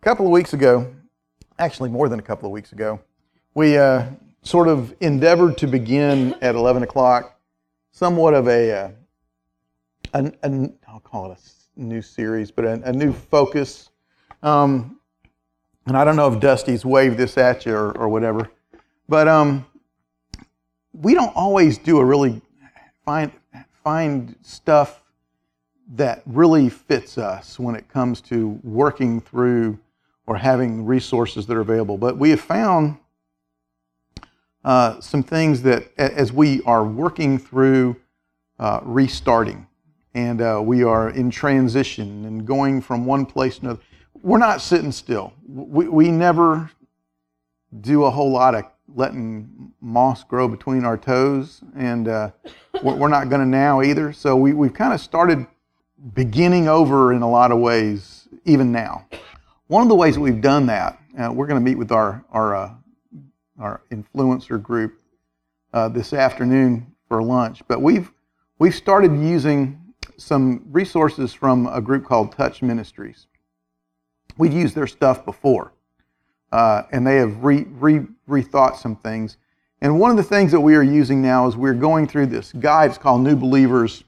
couple of weeks ago, actually more than a couple of weeks ago, we sort of endeavored to begin at 11 o'clock somewhat of I'll call it a new series, but a new focus. And I don't know if Dusty's waved this at you or whatever, but we don't always do a really find stuff that really fits us when it comes to working through or having resources that are available. But we have found some things that as we are working through restarting and we are in transition and going from one place to another, we're not sitting still. We never do a whole lot of letting moss grow between our toes, and we're not going to now either. So we've kind of started beginning over in a lot of ways, even now. One of the ways that we've done that, we're going to meet with our influencer group this afternoon for lunch, but we've started using some resources from a group called Touch Ministries. We've used their stuff before, and they have rethought some things. And one of the things that we are using now is we're going through this guide. It's called New Believers,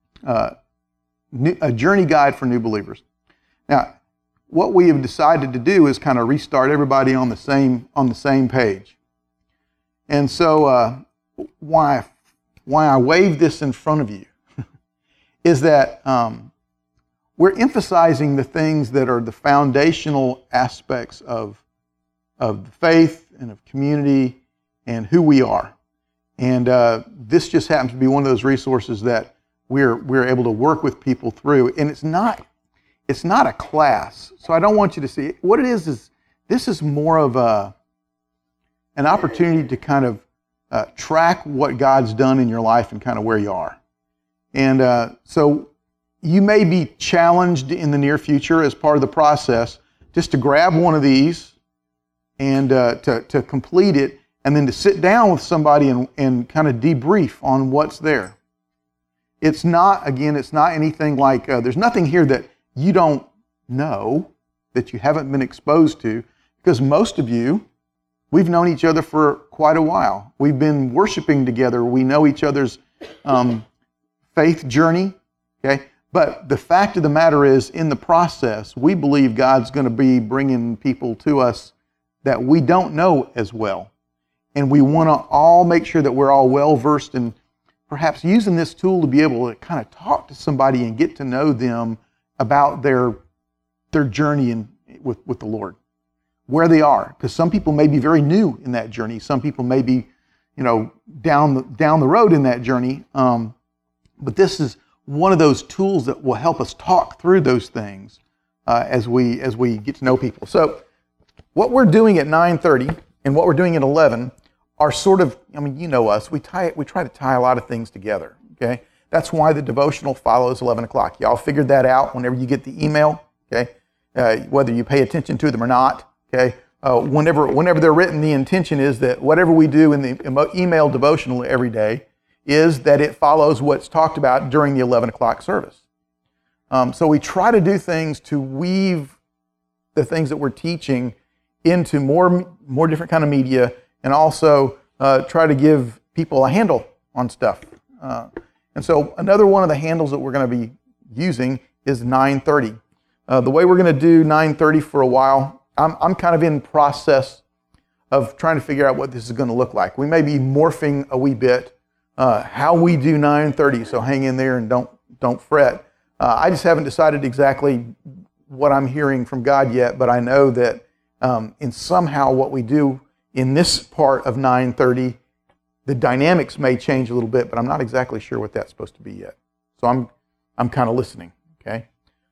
a journey guide for new believers. Now, what we have decided to do is kind of restart everybody on the same page. And so, why I wave this in front of you is that we're emphasizing the things that are the foundational aspects of faith and of community and who we are. And this just happens to be one of those resources that we're able to work with people through. And it's not a class. So I don't want you to see what it is this is more of an opportunity to kind of track what God's done in your life and kind of where you are. And so you may be challenged in the near future as part of the process just to grab one of these and to complete it, and then to sit down with somebody and kind of debrief on what's there. It's not anything like, there's nothing here that you don't know, that you haven't been exposed to, because most of you, we've known each other for quite a while. We've been worshiping together. We know each other's faith journey, okay? But the fact of the matter is, in the process, we believe God's going to be bringing people to us that we don't know as well. And we want to all make sure that we're all well-versed in perhaps using this tool to be able to kind of talk to somebody and get to know them about their journey with the Lord, where they are. Because some people may be very new in that journey. Some people may be, down the road in that journey. But this is one of those tools that will help us talk through those things as we get to know people. So what we're doing at 9:30 and what we're doing at 11 are sort of, you know us, we try to tie a lot of things together, okay? That's why the devotional follows 11 o'clock. Y'all figured that out whenever you get the email, okay? Whether you pay attention to them or not, okay? Whenever they're written, the intention is that whatever we do in the email devotional every day is that it follows what's talked about during the 11 o'clock service. So we try to do things to weave the things that we're teaching into more different kind of media, and also try to give people a handle on stuff. And so another one of the handles that we're going to be using is 9:30. The way we're going to do 9:30 for a while, I'm kind of in process of trying to figure out what this is going to look like. We may be morphing a wee bit how we do 9:30, so hang in there and don't fret. I just haven't decided exactly what I'm hearing from God yet, but I know that in somehow what we do in this part of 9:30, the dynamics may change a little bit, but I'm not exactly sure what that's supposed to be yet. So I'm kind of listening, okay?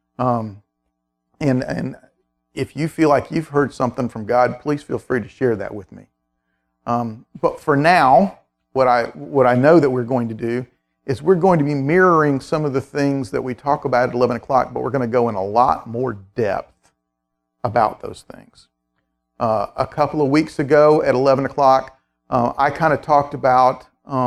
And if you feel like you've heard something from God, please feel free to share that with me. But for now, what I know that we're going to do is we're going to be mirroring some of the things that we talk about at 11 o'clock, but we're going to go in a lot more depth about those things. A couple of weeks ago at 11 o'clock, I kind of talked about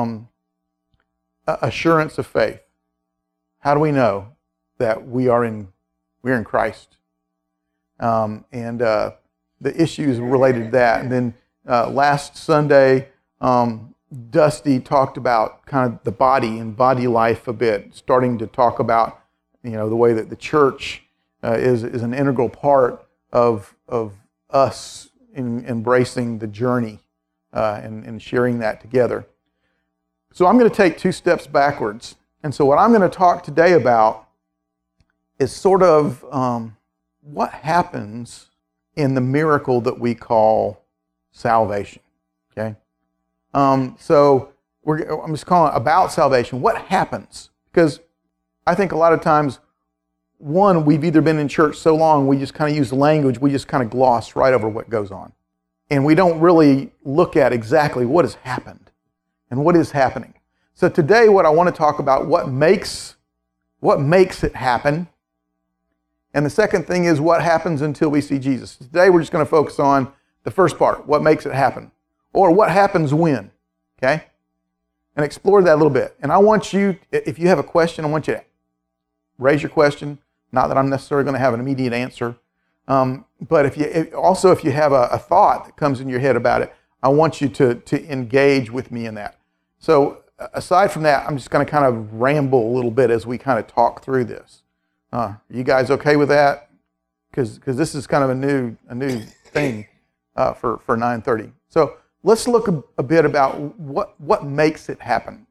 assurance of faith. How do we know that we're in Christ? and the issues related to that. And then last Sunday, Dusty talked about kind of the body and body life a bit, starting to talk about the way that the church is an integral part of us in embracing the journey and sharing that together. So I'm going to take 2 steps backwards. And so what I'm going to talk today about is sort of what happens in the miracle that we call salvation. Okay? So I'm just calling it about salvation. What happens? Because I think a lot of times, one, we've either been in church so long, we just kind of use the language, we just kind of gloss right over what goes on. And we don't really look at exactly what has happened and what is happening. So today what I want to talk about, what makes it happen. And the second thing is what happens until we see Jesus. Today we're just going to focus on the first part, what makes it happen. Or what happens when, okay? And explore that a little bit. And I want you, if you have a question, I want you to raise your question. Not that I'm necessarily going to have an immediate answer. But if you have a thought that comes in your head about it, I want you to engage with me in that. So aside from that, I'm just going to kind of ramble a little bit as we kind of talk through this. You guys okay with that? Because this is kind of a new thing for 9:30. So let's look a bit about what makes it happen.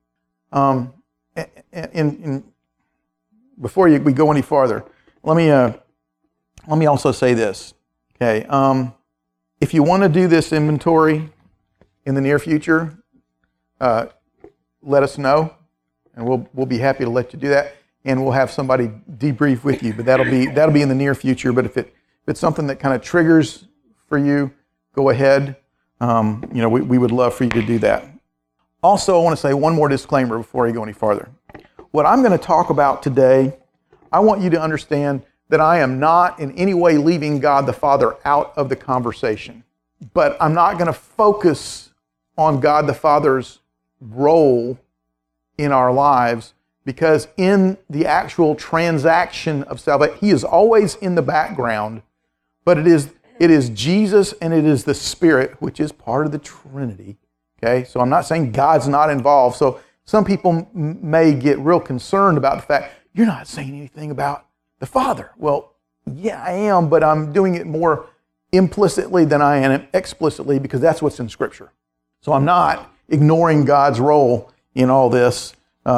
Before we go any farther, let me also say this. Okay, if you want to do this inventory in the near future, let us know, and we'll be happy to let you do that, and we'll have somebody debrief with you. But that'll be in the near future. But if it's something that kind of triggers for you, go ahead. We would love for you to do that. Also, I want to say one more disclaimer before you go any farther. What I'm going to talk about today, I want you to understand that I am not in any way leaving God the Father out of the conversation. But I'm not going to focus on God the Father's role in our lives, because in the actual transaction of salvation, He is always in the background, but it is Jesus and it is the Spirit, which is part of the Trinity. Okay, so I'm not saying God's not involved. So some people may get real concerned about the fact, you're not saying anything about the Father. Well, yeah, I am, but I'm doing it more implicitly than I am explicitly, because that's what's in Scripture. So I'm not ignoring God's role in all this.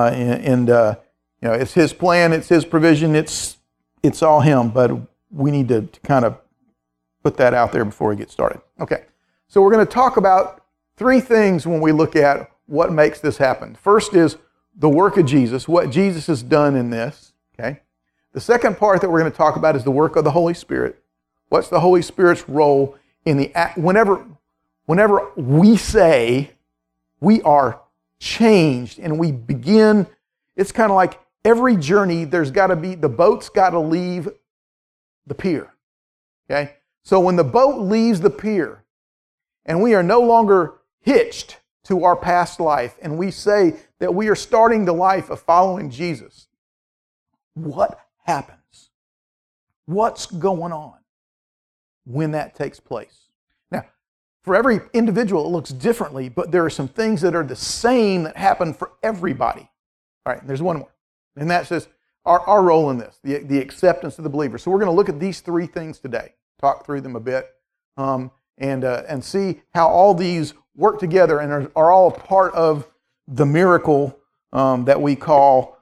It's His plan, it's His provision, it's all Him, but we need to kind of put that out there before we get started. Okay, so we're going to talk about 3 things when we look at what makes this happen. First is the work of Jesus, what Jesus has done in this. Okay. The second part that we're going to talk about is the work of the Holy Spirit. What's the Holy Spirit's role in the act? Whenever we say we are changed and we begin, it's kind of like every journey, the boat's got to leave the pier. Okay. So when the boat leaves the pier and we are no longer hitched to our past life and we say that we are starting the life of following Jesus, what happens? What's going on when that takes place? Now, for every individual, it looks differently, but there are some things that are the same that happen for everybody. All right, there's one more. And that says our role in this, the acceptance of the believer. So we're going to look at these 3 things today, talk through them a bit, and see how all these work together and are all a part of the miracle that we call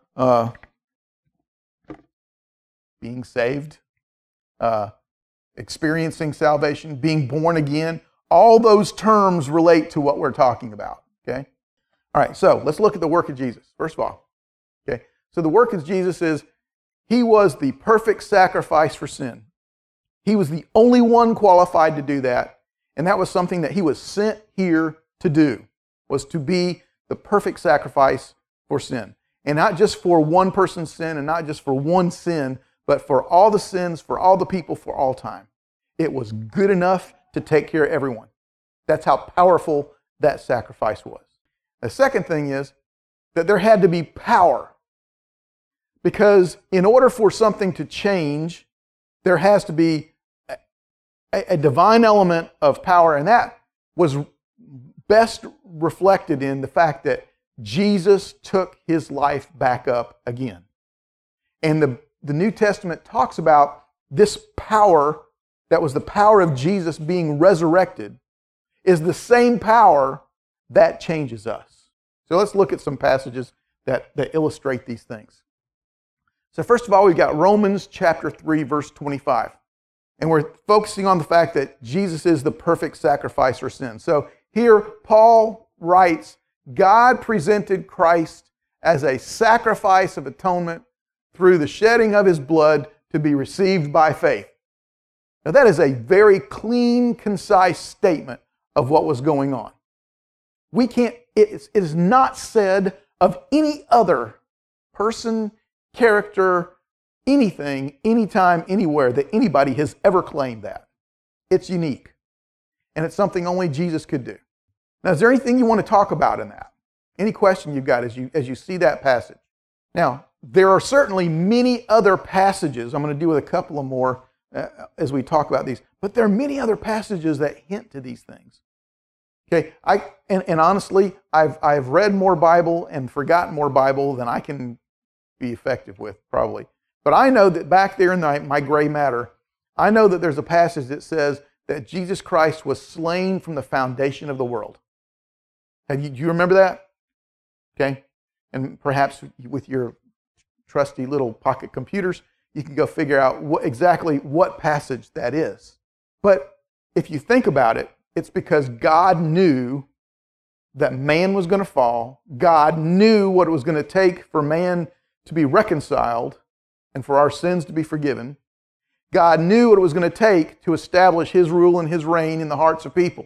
being saved, experiencing salvation, being born again. All those terms relate to what we're talking about. Okay? All right, so let's look at the work of Jesus, first of all. Okay, so the work of Jesus is He was the perfect sacrifice for sin. He was the only one qualified to do that, and that was something that He was sent here to do, was to be the perfect sacrifice for sin. And not just for one person's sin and not just for one sin, but for all the sins, for all the people, for all time. It was good enough to take care of everyone. That's how powerful that sacrifice was. The second thing is that there had to be power, because in order for something to change, there has to be a divine element of power, and that was best reflected in the fact that Jesus took his life back up again. And the New Testament talks about this power that was the power of Jesus being resurrected is the same power that changes us. So let's look at some passages that illustrate these things. So first of all, we've got Romans chapter 3, verse 25. And we're focusing on the fact that Jesus is the perfect sacrifice for sin. So here, Paul writes, God presented Christ as a sacrifice of atonement through the shedding of his blood to be received by faith. Now that is a very clean, concise statement of what was going on. It is not said of any other person, character, anything, anytime, anywhere that anybody has ever claimed that. It's unique. And it's something only Jesus could do. Now, is there anything you want to talk about in that? Any question you've got as you see that passage? Now, there are certainly many other passages. I'm going to deal with a couple of more as we talk about these. But there are many other passages that hint to these things. Okay, and honestly, I've read more Bible and forgotten more Bible than I can be effective with, probably. But I know that back there in my gray matter, I know that there's a passage that says that Jesus Christ was slain from the foundation of the world. Do you remember that? Okay, and perhaps with your trusty little pocket computers, you can go figure out exactly what passage that is. But if you think about it, it's because God knew that man was going to fall. God knew what it was going to take for man to be reconciled and for our sins to be forgiven. God knew what it was going to take to establish his rule and his reign in the hearts of people.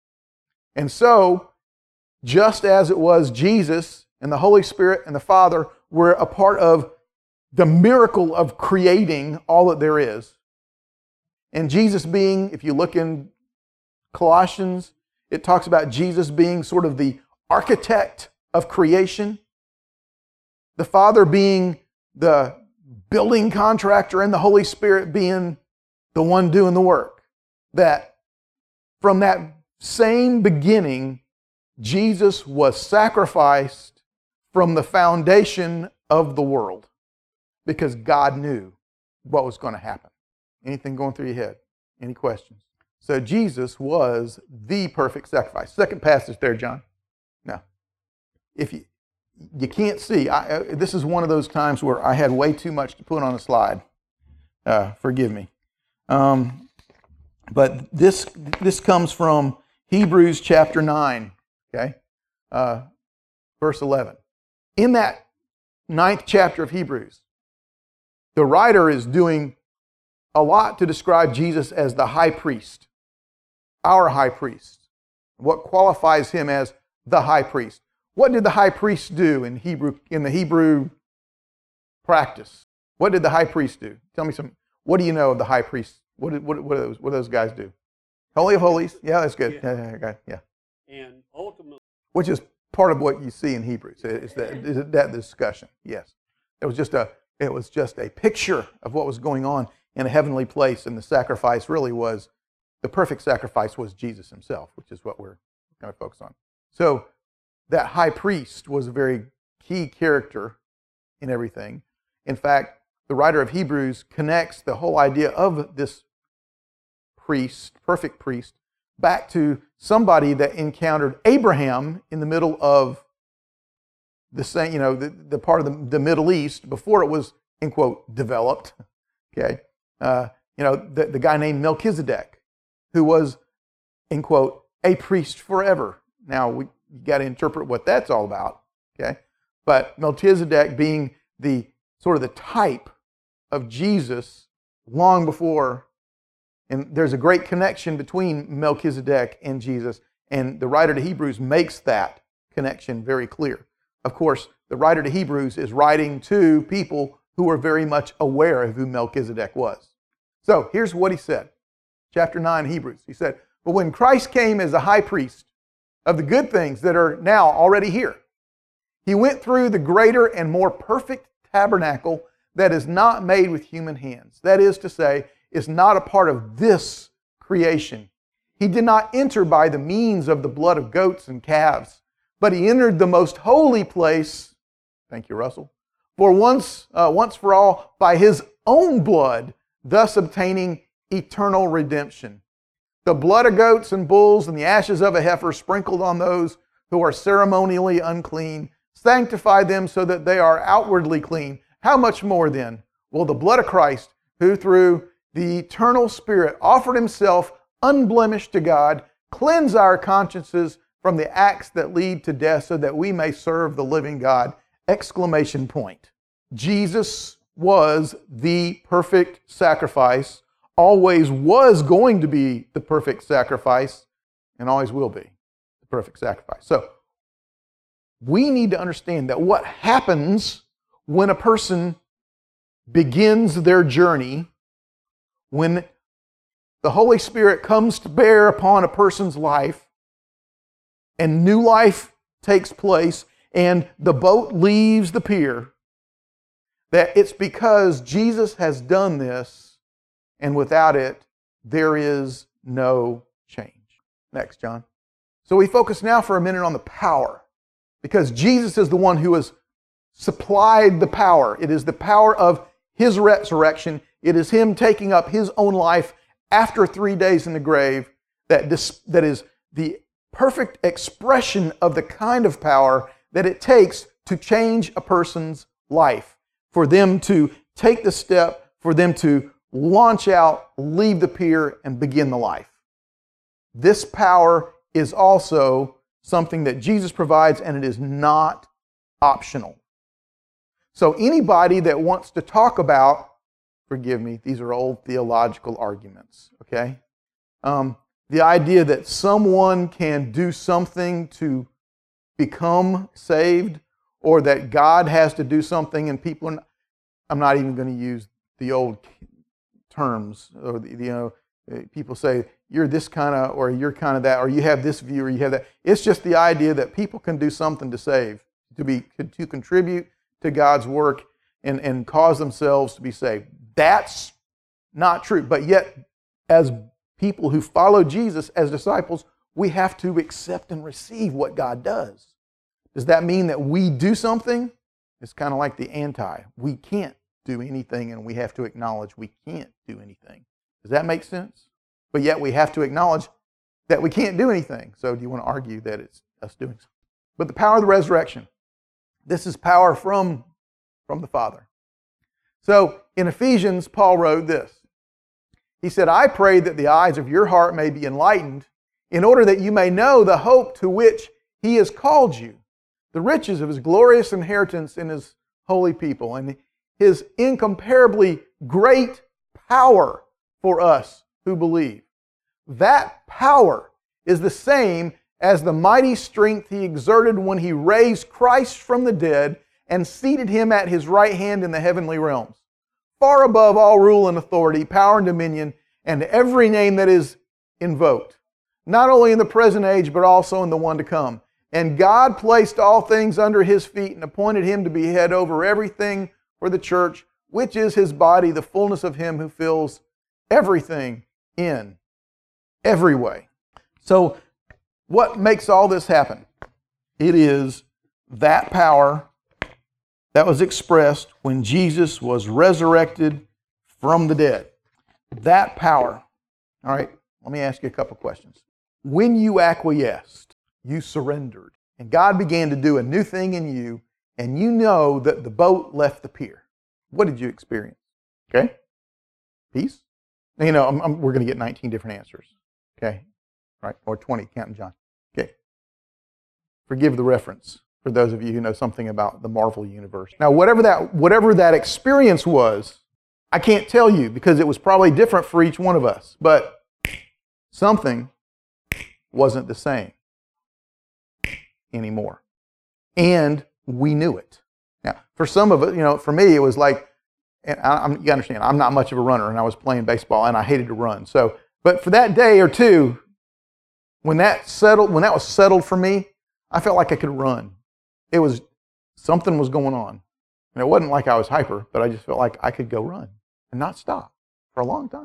And so, just as it was Jesus and the Holy Spirit and the Father were a part of the miracle of creating all that there is, and Jesus being, if you look in Colossians, it talks about Jesus being sort of the architect of creation, the Father being the building contractor, and the Holy Spirit being the one doing the work. That from that same beginning, Jesus was sacrificed from the foundation of the world because God knew what was going to happen. Anything going through your head? Any questions? So Jesus was the perfect sacrifice. Second passage there, John. Now, if you can't see, this is one of those times where I had way too much to put on a slide. Forgive me. But this comes from Hebrews chapter 9, okay? Verse 11. In that 9th chapter of Hebrews, the writer is doing a lot to describe Jesus as the high priest, our high priest, what qualifies him as the high priest. What did the high priest do in the Hebrew practice? What did the high priest do? Tell me some. What do you know of the high priest? What do those guys do? Holy of Holies. Yeah, that's good. Yeah. And ultimately, which is part of what you see in Hebrews. Is that discussion? Yes. It was just a picture of what was going on in a heavenly place, and the sacrifice really was, the perfect sacrifice was Jesus himself, which is what we're going to focus on. So that high priest was a very key character in everything. In fact, the writer of Hebrews connects the whole idea of this priest, perfect priest, back to somebody that encountered Abraham in the middle of the same, the part of the Middle East before it was, in quote, developed. Okay. The guy named Melchizedek, who was, in quote, a priest forever. Now, we got to interpret what that's all about, okay? But Melchizedek being the sort of the type of Jesus long before, and there's a great connection between Melchizedek and Jesus, and the writer to Hebrews makes that connection very clear. Of course, the writer to Hebrews is writing to people who are very much aware of who Melchizedek was. So here's what he said. Chapter 9, Hebrews. He said, "But when Christ came as a high priest of the good things that are now already here, he went through the greater and more perfect tabernacle that is not made with human hands." That is to say, is not a part of this creation. He did not enter by the means of the blood of goats and calves, but he entered the most holy place, thank you, Russell, for once for all by his own blood, thus obtaining eternal redemption. The blood of goats and bulls and the ashes of a heifer sprinkled on those who are ceremonially unclean sanctify them so that they are outwardly clean. How much more then will the blood of Christ, who through the eternal Spirit offered himself unblemished to God, cleanse our consciences from the acts that lead to death so that we may serve the living God? Exclamation point. Jesus was the perfect sacrifice, always was going to be the perfect sacrifice, and always will be the perfect sacrifice. So, we need to understand that what happens when a person begins their journey, when the Holy Spirit comes to bear upon a person's life, and new life takes place, and the boat leaves the pier, that it's because Jesus has done this, and without it, there is no change. Next, John. So we focus now for a minute on the power, because Jesus is the one who has supplied the power. It is the power of his resurrection. It is him taking up his own life after 3 days in the grave that is the perfect expression of the kind of power that it takes to change a person's life, for them to take the step, for them to launch out, leave the pier, and begin the life. This power is also something that Jesus provides, and it is not optional. So anybody that wants to talk about, forgive me, these are old theological arguments, okay? The idea that someone can do something to become saved, or that God has to do something and people, I'm not even going to use the old terms, or people say, you're this kind of, or you're kind of that, or you have this view, or you have that. It's just the idea that people can do something to save, to contribute to God's work and cause themselves to be saved. That's not true. But yet, as people who follow Jesus as disciples, we have to accept and receive what God does. Does that mean that we do something? It's kind of like the anti. We can't do anything, and we have to acknowledge we can't do anything. Does that make sense? But yet we have to acknowledge that we can't do anything. So do you want to argue that it's us doing something? But the power of the resurrection. This is power from the Father. So in Ephesians, Paul wrote this. He said, I pray that the eyes of your heart may be enlightened, in order that you may know the hope to which he has called you, the riches of his glorious inheritance in his holy people, and his incomparably great power for us who believe. That power is the same as the mighty strength he exerted when he raised Christ from the dead and seated him at his right hand in the heavenly realms, far above all rule and authority, power and dominion, and every name that is invoked, not only in the present age, but also in the one to come. And God placed all things under his feet and appointed him to be head over everything for the church, which is his body, the fullness of him who fills everything in every way. So what makes all this happen? It is that power that was expressed when Jesus was resurrected from the dead. That power. All right, let me ask you a couple questions. When you acquiesced, you surrendered, and God began to do a new thing in you, and you know that the boat left the pier. What did you experience? Okay? Peace? Now, we're going to get 19 different answers. Okay? Right? Or 20, counting John. Okay. Forgive the reference for those of you who know something about the Marvel universe. Now, whatever that experience was, I can't tell you because it was probably different for each one of us, but something wasn't the same anymore. And we knew it. Now, for some of it, for me, it was like, and you understand, I'm not much of a runner, and I was playing baseball, and I hated to run. So, but for that day or two, when that was settled for me, I felt like I could run. Something was going on. And it wasn't like I was hyper, but I just felt like I could go run and not stop for a long time.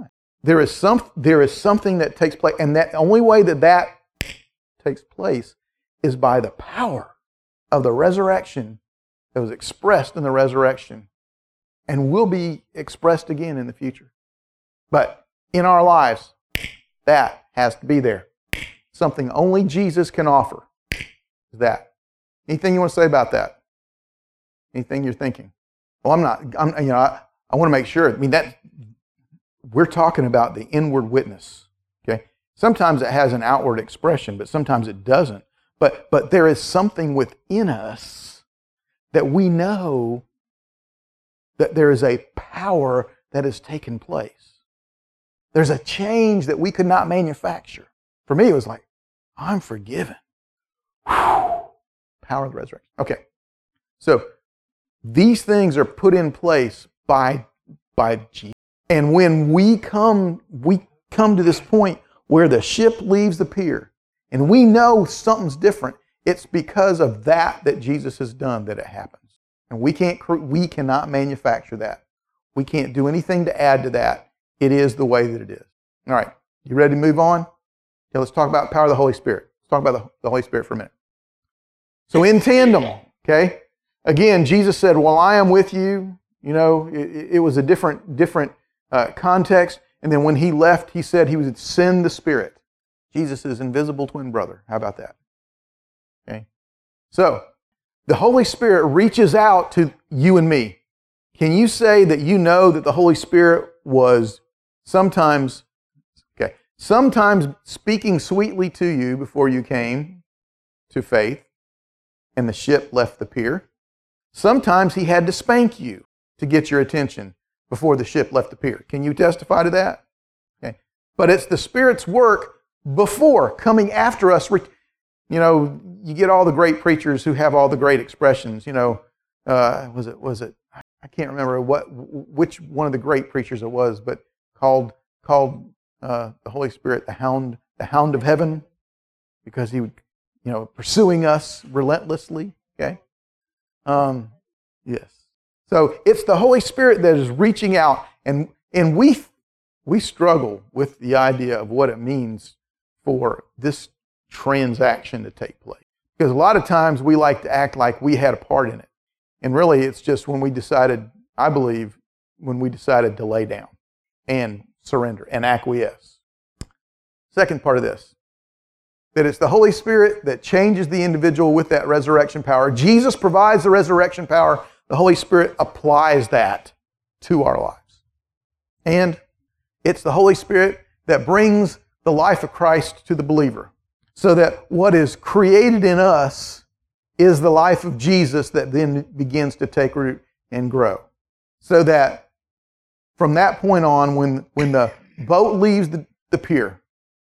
there is something that takes place, and that only way that takes place is by the power of the resurrection that was expressed in the resurrection and will be expressed again in the future. But in our lives, that has to be there. Something only Jesus can offer is that. Anything you want to say about that? Anything you're thinking? Well, I want to make sure. That we're talking about the inward witness. Okay. Sometimes it has an outward expression, but sometimes it doesn't. But there is something within us that we know that there is a power that has taken place. There's a change that we could not manufacture. For me, it was like, I'm forgiven. Whew. Power of the resurrection. Okay. So these things are put in place by Jesus. And when we come to this point where the ship leaves the pier and we know something's different, it's because of that Jesus has done that it happens. And we cannot manufacture that. We can't do anything to add to that. It is the way that it is. All right. You ready to move on? Okay, let's talk about the power of the Holy Spirit. Let's talk about the Holy Spirit for a minute. So in tandem, okay? Again, Jesus said, "Well, I am with you." You know, it was a different context. And then when he left, he said he would send the Spirit. Jesus' invisible twin brother. How about that? Okay. So the Holy Spirit reaches out to you and me. Can you say that you know that the Holy Spirit was sometimes speaking sweetly to you before you came to faith and the ship left the pier? Sometimes he had to spank you to get your attention before the ship left the pier. Can you testify to that? Okay. But it's the Spirit's work before, coming after us. You know, you get all the great preachers who have all the great expressions. You know, was it? I can't remember which one of the great preachers it was, but called the Holy Spirit the Hound of Heaven, because he would, pursuing us relentlessly. Okay. Yes. So it's the Holy Spirit that is reaching out, and we struggle with the idea of what it means for this transaction to take place. Because a lot of times we like to act like we had a part in it. And really it's just when we decided to lay down and surrender and acquiesce. Second part of this, that it's the Holy Spirit that changes the individual with that resurrection power. Jesus provides the resurrection power. The Holy Spirit applies that to our lives. And it's the Holy Spirit that brings the life of Christ to the believer, so that what is created in us is the life of Jesus that then begins to take root and grow. So that from that point on, when the boat leaves the pier,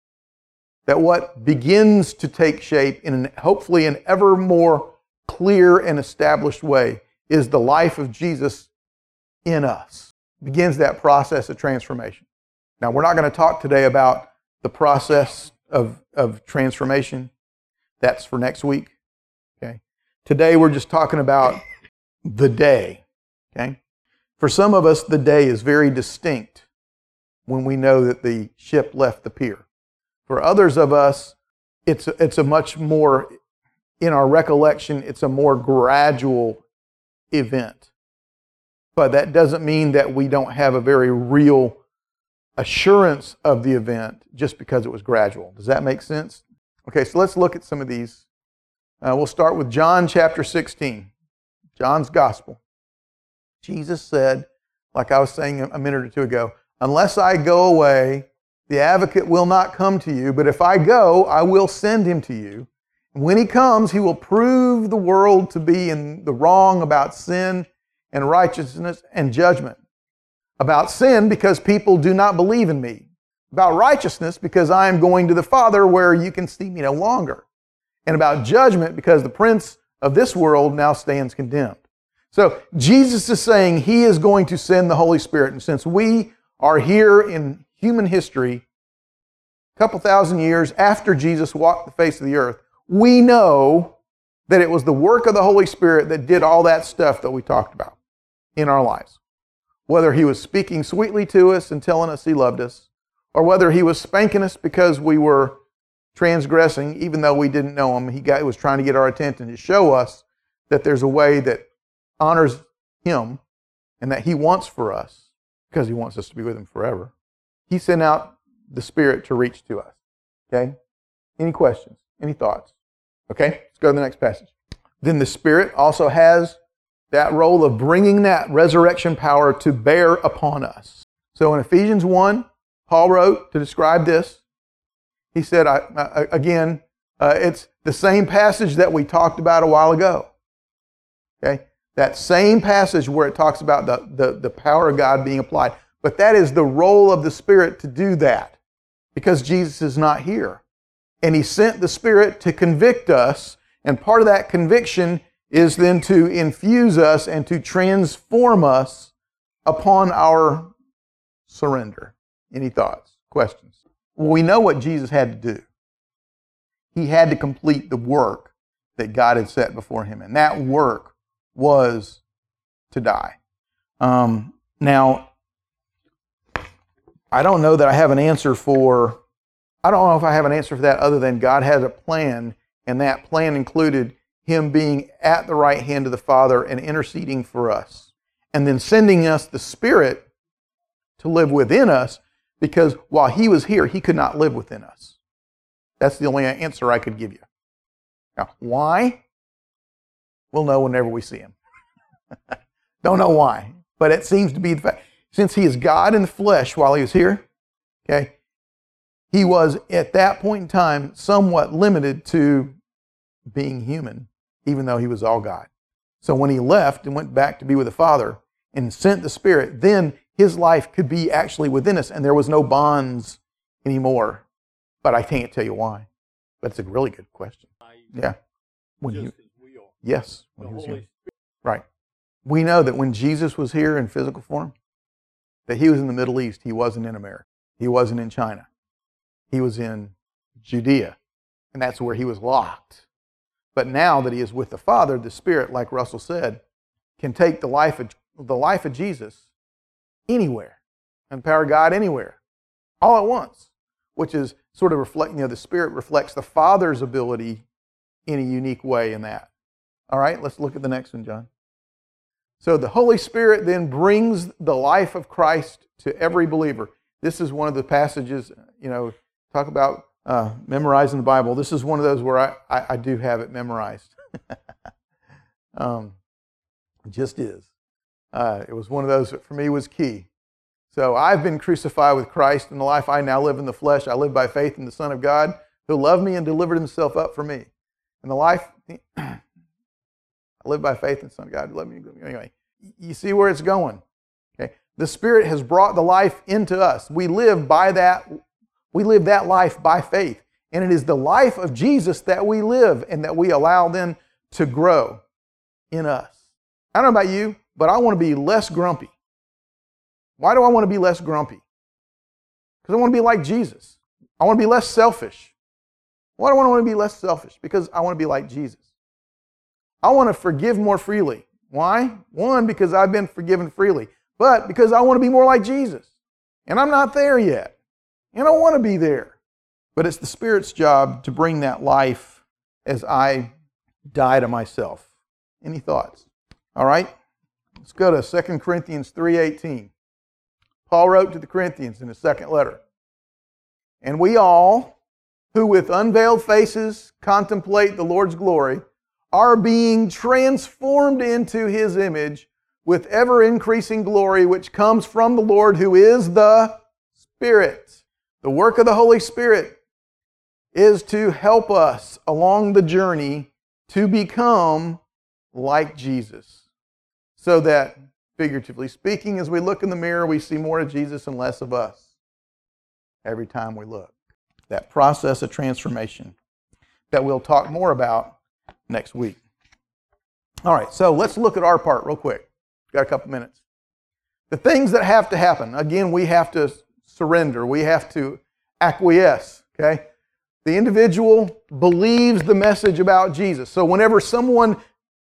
that what begins to take shape in hopefully an ever more clear and established way is the life of Jesus in us. Begins that process of transformation. Now, we're not going to talk today about the process of transformation. That's for next week. Okay. Today we're just talking about the day. Okay. For some of us, the day is very distinct when we know that the ship left the pier. For others of us, it's a much more, in our recollection, it's a more gradual event. But that doesn't mean that we don't have a very real assurance of the event just because it was gradual. Does that make sense? Okay, so let's look at some of these. We'll start with John chapter 16, John's Gospel. Jesus said, like I was saying a minute or two ago, "Unless I go away, the advocate will not come to you, but if I go, I will send him to you. And when he comes, he will prove the world to be in the wrong about sin and righteousness and judgment. About sin, because people do not believe in me. About righteousness, because I am going to the Father where you can see me no longer. And about judgment, because the prince of this world now stands condemned." So Jesus is saying he is going to send the Holy Spirit. And since we are here in human history, a couple thousand years after Jesus walked the face of the earth, we know that it was the work of the Holy Spirit that did all that stuff that we talked about in our lives. Whether he was speaking sweetly to us and telling us he loved us, or whether he was spanking us because we were transgressing, even though we didn't know him. He was trying to get our attention to show us that there's a way that honors him and that he wants for us, because he wants us to be with him forever. He sent out the Spirit to reach to us. Okay? Any questions? Any thoughts? Okay? Let's go to the next passage. Then the Spirit also has that role of bringing that resurrection power to bear upon us. So in Ephesians 1, Paul wrote to describe this. He said, it's the same passage that we talked about a while ago. Okay? That same passage where it talks about the power of God being applied. But that is the role of the Spirit to do that, because Jesus is not here. And He sent the Spirit to convict us, and part of that conviction is then to infuse us and to transform us upon our surrender. Any thoughts, questions? Well, we know what Jesus had to do. He had to complete the work that God had set before Him, and that work was to die. Now, I don't know that I have an answer for, I don't know if I have an answer for that other than God had a plan, and that plan included Him being at the right hand of the Father and interceding for us, and then sending us the Spirit to live within us, because while He was here, He could not live within us. That's the only answer I could give you. Now, why? We'll know whenever we see Him. Don't know why, but it seems to be the fact. Since He is God in the flesh while He was here, okay, He was at that point in time somewhat limited to being human, even though He was all God. So when He left and went back to be with the Father and sent the Spirit, then His life could be actually within us, and there was no bonds anymore. But I can't tell you why. But it's a really good question. Yeah. Yes. When He was human. Right. We know that when Jesus was here in physical form, that He was in the Middle East. He wasn't in America. He wasn't in China. He was in Judea. And that's where He was locked. But now that He is with the Father, the Spirit, like Russell said, can take the life of Jesus anywhere, and empower God anywhere, all at once, which is sort of reflecting, the Spirit reflects the Father's ability in a unique way in that. All right, let's look at the next one, John. So the Holy Spirit then brings the life of Christ to every believer. This is one of the passages, talk about memorizing the Bible. This is one of those where I do have it memorized. It just is. It was one of those that for me was key. So I've been crucified with Christ, and the life I now live in the flesh, I live by faith in the Son of God, who loved me and delivered Himself up for me. And the life, I live by faith in the Son of God who loved me. Anyway, you see where it's going. Okay? The Spirit has brought the life into us. We live by that. We live that life by faith. And it is the life of Jesus that we live and that we allow then to grow in us. I don't know about you, but I want to be less grumpy. Why do I want to be less grumpy? Because I want to be like Jesus. I want to be less selfish. Why do I want to be less selfish? Because I want to be like Jesus. I want to forgive more freely. Why? One, because I've been forgiven freely. But because I want to be more like Jesus. And I'm not there yet. And I want to be there. But it's the Spirit's job to bring that life as I die to myself. Any thoughts? All right. Let's go to 2 Corinthians 3:18. Paul wrote to the Corinthians in his second letter. And we all, who with unveiled faces contemplate the Lord's glory, are being transformed into His image with ever-increasing glory, which comes from the Lord, who is the Spirit. The work of the Holy Spirit is to help us along the journey to become like Jesus. So that, figuratively speaking, as we look in the mirror, we see more of Jesus and less of us every time we look. That process of transformation that we'll talk more about next week. All right, so let's look at our part real quick. Got a couple minutes. The things that have to happen. Again, we have to surrender. We have to acquiesce, okay? The individual believes the message about Jesus. So whenever someone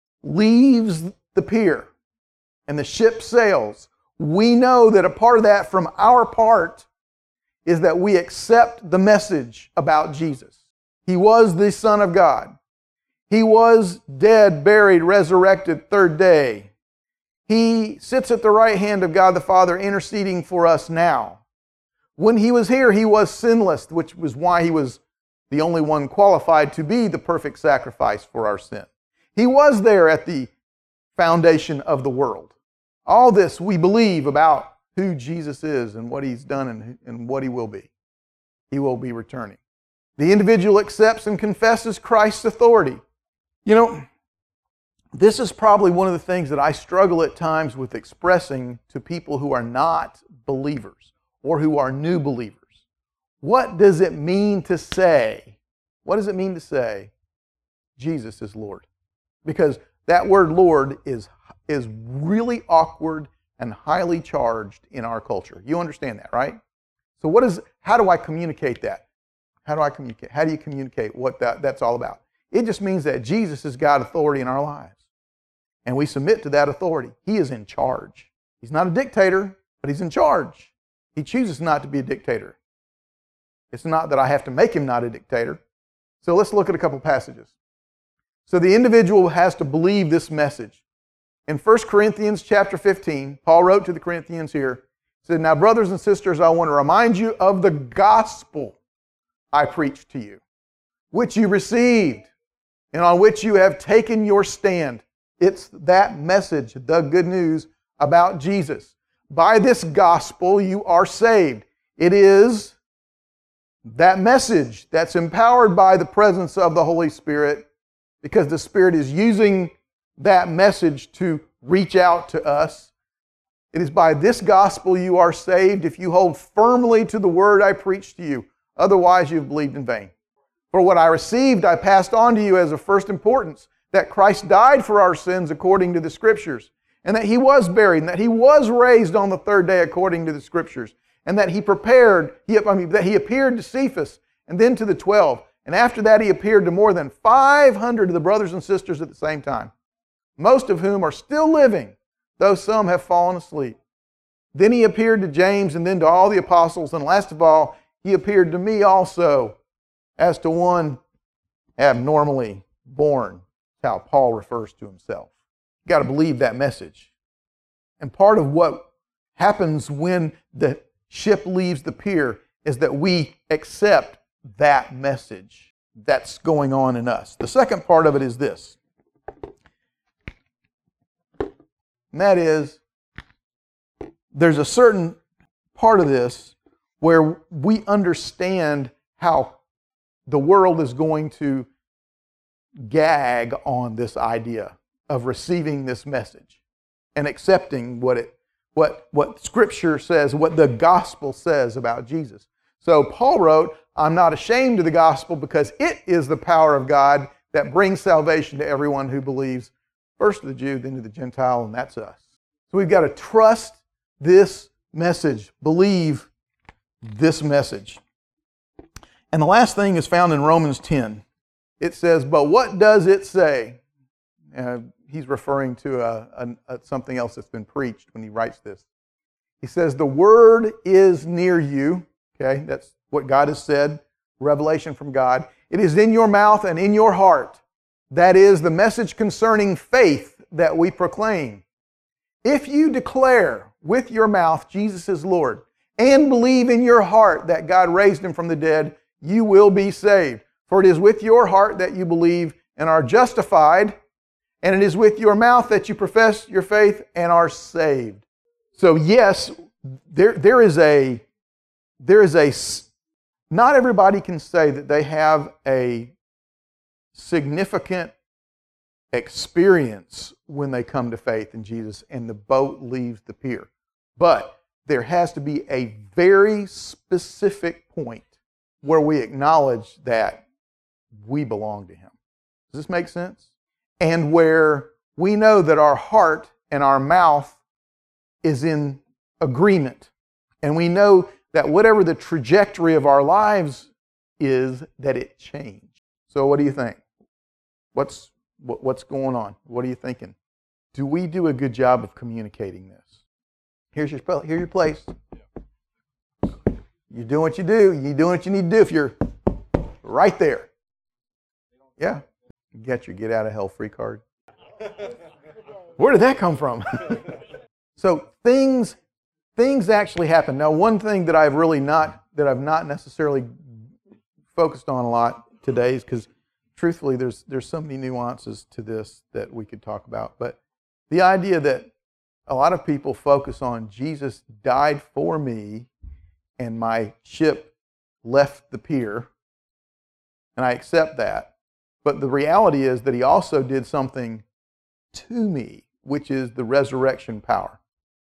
leaves the pier and the ship sails, we know that a part of that from our part is that we accept the message about Jesus. He was the Son of God. He was dead, buried, resurrected, third day. He sits at the right hand of God the Father, interceding for us now. When He was here, He was sinless, which was why He was the only one qualified to be the perfect sacrifice for our sin. He was there at the foundation of the world. All this we believe about who Jesus is and what He's done and what He will be. He will be returning. The individual accepts and confesses Christ's authority. You know, this is probably one of the things that I struggle at times with expressing to people who are not believers or who are new believers. What does it mean to say? What does it mean to say Jesus is Lord? Because that word Lord is really awkward and highly charged in our culture. You understand that, right? So how do I communicate that? How do you communicate what that's all about? It just means that Jesus has got authority in our lives. And we submit to that authority. He is in charge. He's not a dictator, but He's in charge. He chooses not to be a dictator. It's not that I have to make Him not a dictator. So let's look at a couple passages. So the individual has to believe this message. In 1 Corinthians chapter 15, Paul wrote to the Corinthians here, he said, "Now, brothers and sisters, I want to remind you of the gospel I preached to you, which you received, and on which you have taken your stand." It's that message, the good news about Jesus. By this gospel you are saved. It is that message that's empowered by the presence of the Holy Spirit, because the Spirit is using that message to reach out to us. It is by this gospel you are saved if you hold firmly to the word I preached to you. Otherwise you've believed in vain. For what I received I passed on to you as of first importance, that Christ died for our sins according to the Scriptures, and that He was buried, and that He was raised on the third day according to the Scriptures, and that He appeared to Cephas, and then to the 12, and after that He appeared to more than 500 of the brothers and sisters at the same time, most of whom are still living, though some have fallen asleep. Then He appeared to James, and then to all the apostles, and last of all, He appeared to me also, as to one abnormally born. How Paul refers to himself. You've got to believe that message. And part of what happens when the ship leaves the pier is that we accept that message that's going on in us. The second part of it is this. And that is, there's a certain part of this where we understand how the world is going to gag on this idea of receiving this message and accepting what Scripture says, what the gospel says about Jesus. So Paul wrote, "I'm not ashamed of the gospel because it is the power of God that brings salvation to everyone who believes, first to the Jew, then to the Gentile," and that's us. So we've got to trust this message, believe this message. And the last thing is found in Romans 10. It says, "But what does it say?" He's referring to something else that's been preached when he writes this. He says, "The word is near you." Okay, that's what God has said, revelation from God. "It is in your mouth and in your heart." That is the message concerning faith that we proclaim. "If you declare with your mouth Jesus is Lord and believe in your heart that God raised Him from the dead, you will be saved. For it is with your heart that you believe and are justified, and it is with your mouth that you profess your faith and are saved." So yes, there is a, not everybody can say that they have a significant experience when they come to faith in Jesus and the boat leaves the pier. But there has to be a very specific point where we acknowledge that we belong to Him. Does this make sense? And where we know that our heart and our mouth is in agreement. And we know that whatever the trajectory of our lives is, that it changed. So what do you think? What's going on? What are you thinking? Do we do a good job of communicating this? Here's your place. You're doing what you do. You're doing what you need to do if you're right there. Yeah. You get your get out of hell free card. Where did that come from? So things actually happen. Now, one thing that I've not necessarily focused on a lot today is because truthfully there's so many nuances to this that we could talk about. But the idea that a lot of people focus on Jesus died for me and my ship left the pier, and I accept that. But the reality is that he also did something to me, which is the resurrection power.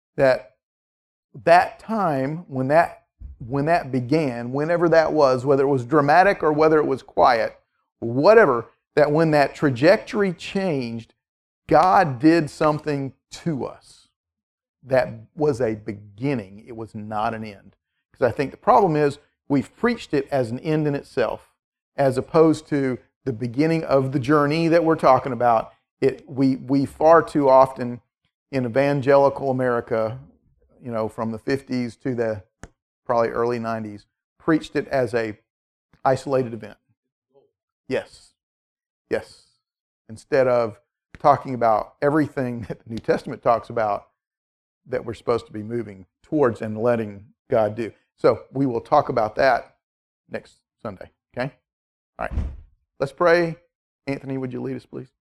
That time when that began, whenever that was, whether it was dramatic or whether it was quiet, whatever, that when that trajectory changed, God did something to us. That was a beginning. It was not an end. Because I think the problem is we've preached it as an end in itself, as opposed to the beginning of the journey that we're talking about. We far too often in evangelical America, from the 50s to the probably early 90s, preached it as a isolated event. Yes. Instead of talking about everything that the New Testament talks about that we're supposed to be moving towards and letting God do. So we will talk about that next Sunday, okay? All right. Let's pray. Anthony, would you lead us, please?